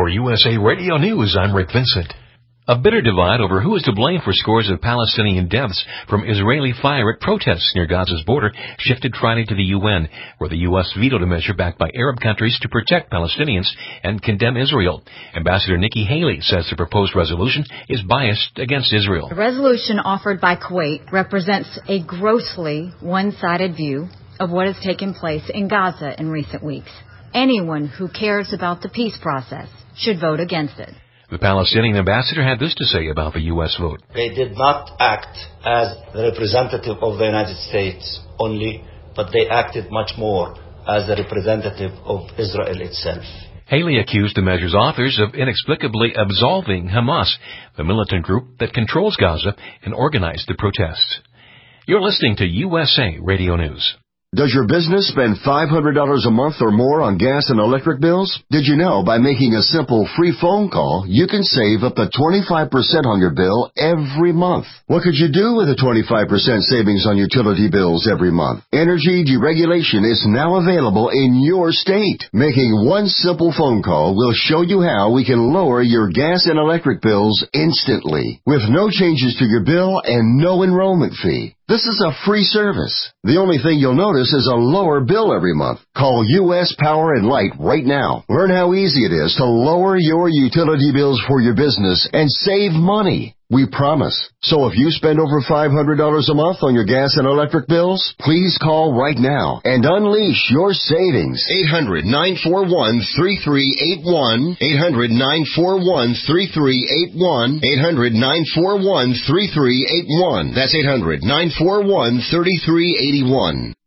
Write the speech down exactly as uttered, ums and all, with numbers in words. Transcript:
For U S A Radio News, I'm Rick Vincent. A bitter divide over who is to blame for scores of Palestinian deaths from Israeli fire at protests near Gaza's border shifted Friday to the U N, where the U S vetoed a measure backed by Arab countries to protect Palestinians and condemn Israel. Ambassador Nikki Haley says the proposed resolution is biased against Israel. The resolution offered by Kuwait represents a grossly one-sided view of what has taken place in Gaza in recent weeks. Anyone who cares about the peace process should vote against it. The Palestinian ambassador had this to say about the U S vote. They did not act as the representative of the United States only, but they acted much more as a representative of Israel itself. Haley accused the measure's authors of inexplicably absolving Hamas, the militant group that controls Gaza and organized the protests. You're listening to U S A Radio News. Does your business spend five hundred dollars a month or more on gas and electric bills? Did you know by making a simple free phone call, you can save up to twenty-five percent on your bill every month? What could you do with a twenty-five percent savings on utility bills every month? Energy deregulation is now available in your state. Making one simple phone call will show you how we can lower your gas and electric bills instantly, with no changes to your bill and no enrollment fee. This is a free service. The only thing you'll notice is a lower bill every month. Call U S Power and Light right now. Learn how easy it is to lower your utility bills for your business and save money. We promise. So if you spend over five hundred dollars a month on your gas and electric bills, please call right now and unleash your savings. eight hundred, nine four one, three three eight one. eight hundred, nine four one, three three eight one. eight hundred, nine four one, three three eight one. That's eight hundred, nine four one, three three eight one.